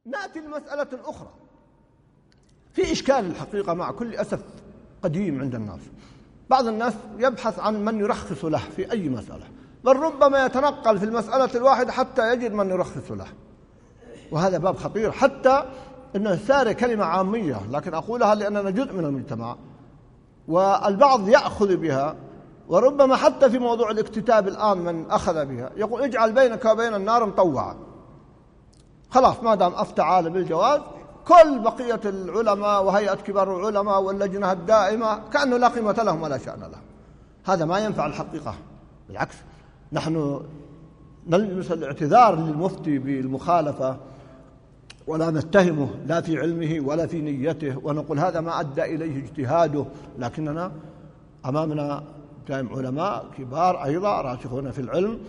نأتي لمسألة أخرى في إشكال الحقيقة مع كل أسف قديم عند الناس. بعض الناس يبحث عن من يرخص له في أي مسألة، بل ربما يتنقل في المسألة الواحدة حتى يجد من يرخص له، وهذا باب خطير. حتى أن السارة كلمة عامية، لكن أقولها لأننا جزء من المجتمع والبعض يأخذ بها، وربما حتى في موضوع الاكتتاب الآن من أخذ بها يقول اجعل بينك وبين النار مطوعا، خلاص ما دام أفتى عالم بالجواز كل بقية العلماء وهيئة كبار العلماء واللجنة الدائمة كأنه لا قيمة لهم ولا شأن لهم. هذا ما ينفع الحقيقة، بالعكس نحن نلمس الاعتذار للمفتي بالمخالفة ولا نتهمه لا في علمه ولا في نيته، ونقول هذا ما أدى إليه اجتهاده، لكننا أمامنا علماء كبار أيضا راسخون في العلم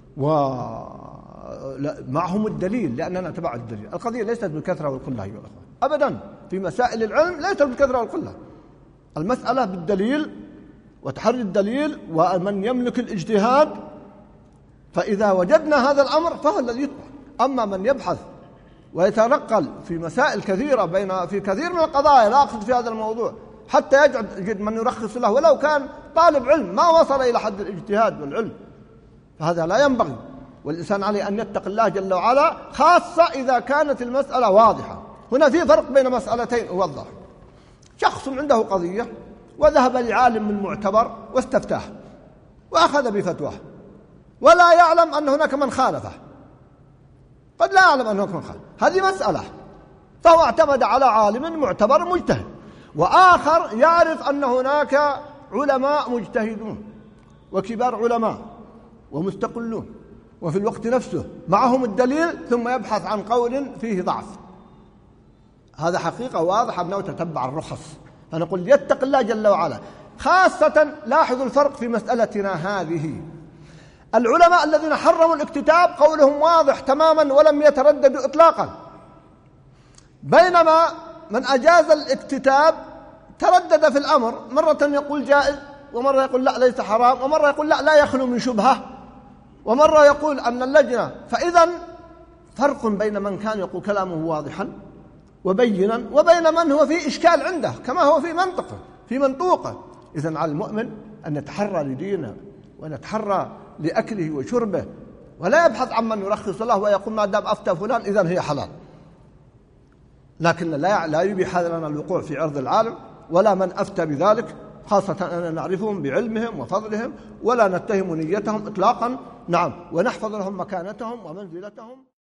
ومعهم الدليل، لأننا نتبع الدليل. القضية ليست بالكثرة والقلة أيها الأخوة، أبدا في مسائل العلم ليست بالكثرة والقلة، المسألة بالدليل وتحري الدليل ومن يملك الاجتهاد، فإذا وجدنا هذا الأمر فهو الذي يتبع. أما من يبحث ويتنقل في مسائل كثيرة في كثير من القضايا لا أقصد في هذا الموضوع حتى يجد من يرخص له ولو كان طالب علم ما وصل إلى حد الاجتهاد والعلم، فهذا لا ينبغي. والإنسان عليه أن يتقي الله جل وعلا، خاصة إذا كانت المسألة واضحة. هنا في فرق بين مسألتين أوضح. شخص عنده قضية وذهب لعالم من معتبر واستفتاه وأخذ بفتواه ولا يعلم أن هناك من خالفه، قد لا يعلم أن هناك من خالف، هذه مسألة، فهو اعتمد على عالم معتبر مجتهد، وآخر يعرف أن هناك علماء مجتهدون وكبار علماء ومستقلون وفي الوقت نفسه معهم الدليل، ثم يبحث عن قول فيه ضعف. هذا حقيقة واضحة أنه تتبع الرخص. فنقول يتق الله جل وعلا. خاصة لاحظوا الفرق في مسألتنا هذه، العلماء الذين حرموا الاكتتاب قولهم واضح تماما ولم يترددوا إطلاقا، بينما من أجاز الاكتتاب تردد في الأمر، مرة يقول جائز ومرة يقول لا ليس حرام، ومرة يقول لا يخلو من شبهة، ومرة يقول أن اللجنة. فإذا فرق بين من كان يقول كلامه واضحا وبينا وبين من هو في إشكال عنده كما هو في منطوقه. إذن على المؤمن أن نتحرى لدينه ونتحرى لأكله وشربه، ولا يبحث عن من يرخص له ويقول ما دام أفتى فلان إذن هي حلال. لكن لا يبيح لنا الوقوع في عرض العالم ولا من أفتى بذلك، خاصة أننا نعرفهم بعلمهم وفضلهم ولا نتهم نيتهم إطلاقا، نعم، ونحفظ لهم مكانتهم ومنزلتهم.